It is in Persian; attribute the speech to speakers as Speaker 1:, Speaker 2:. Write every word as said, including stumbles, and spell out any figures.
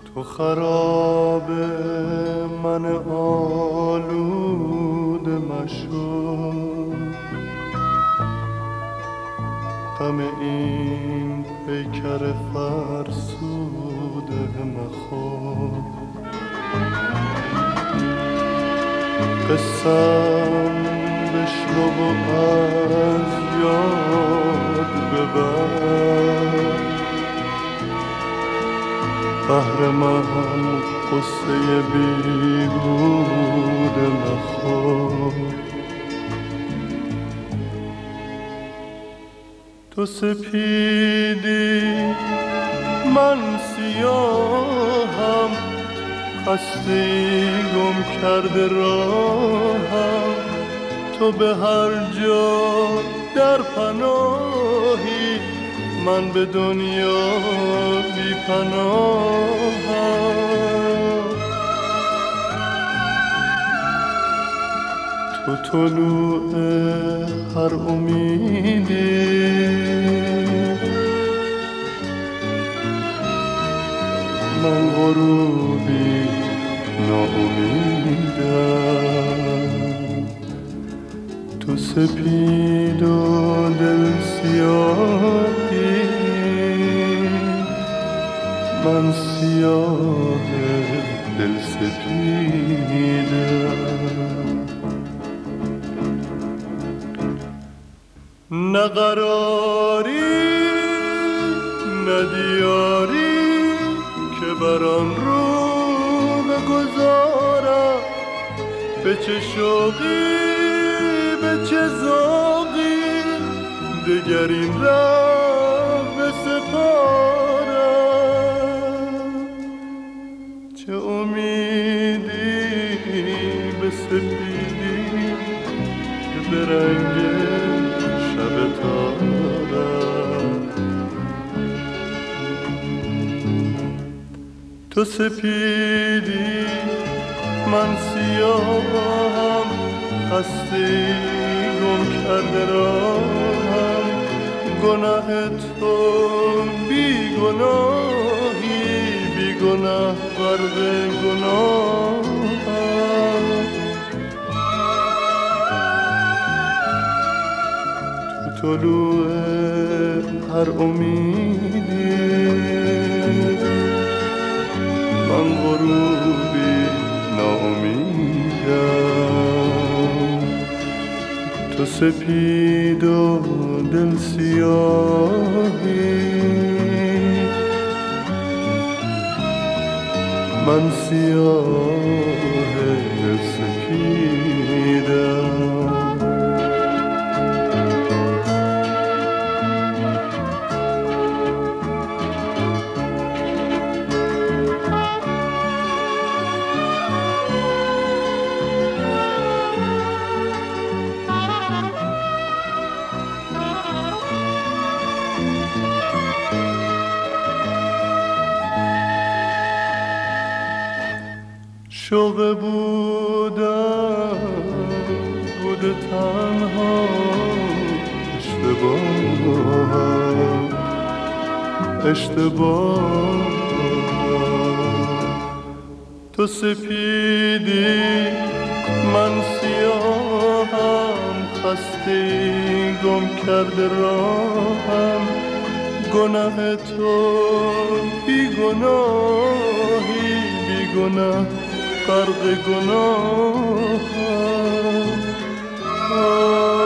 Speaker 1: تو خراب من آلوده مشو، غم این پیکر فرسوده مخور. قسم بشنو و از یاد ببر، بهر من قصه بیهوده مخور. تو سپیدی من سیاهم، خسته گم کرده راهم. تو به هر جا در پناهی، من به دنیا بی پناهم. تو طلوع هر امیدی، من غروبی ناامیدم. تو سپید و دل سیاهی، من سیاه دل سپیدم. نه قراری نه دیاری که بر آن رو بگذارم. به چه شوقی به چه ذوقی دگر این ره بسپارم. چه امیدی به سپیدی که به رنگ شب تارم. تو سپیدی من سیاهم، خسته گم کرده راهم. گناه تو بی گناهی، بی گناه غرق گناهم. تو طلوع هر امیدی، من غروبی ناامیدم. تو سپید و دل سیاهی، من سیاه دل سپیدم. شوق بودم بوده تنها، اشتباه اشتباه. تو سپیدی من سیاهم، خسته گم کرده راهم. گناه تو بی گناهی، بی گناه غرق گناهم.